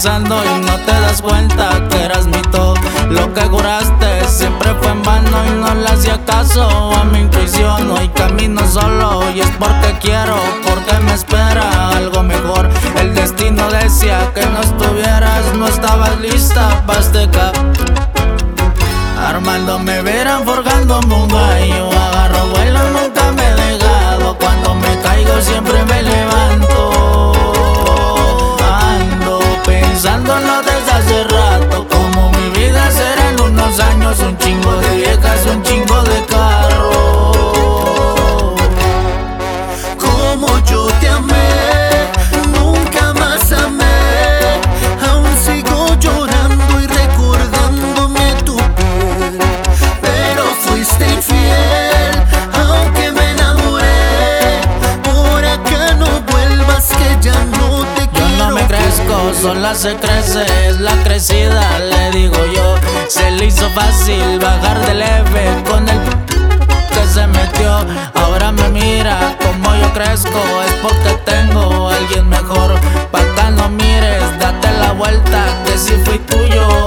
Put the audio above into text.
pensando y no te das cuenta que eras mi todo. Lo que juraste siempre fue en vano y no le hacía caso a mi intuición. Hoy camino solo y es porque quiero, porque me espera algo mejor. El destino decía que no estuvieras, no estabas lista para este cap. Armando me verán forjándome un gallo. Agarro vuelo, nunca me he dejado. Cuando me caigo siempre me levanto. Ando pensándolo desde hace rato, como mi vida será en unos años. Un chingo de viejas, un chingo de carro. Como yo te amé, nunca más amé. Aún sigo llorando y recordándome tu piel. Pero fuiste infiel, aunque me enamoré. Por acá no vuelvas que ya no te quiero. Yo no me crezco, sola se crece, es la crecida, le digo yo. Se le hizo fácil bajar de leve con el que se metió. Ahora me mira como yo crezco, es porque tengo a alguien mejor. Pa' acá no mires, date la vuelta que si fui tuyo.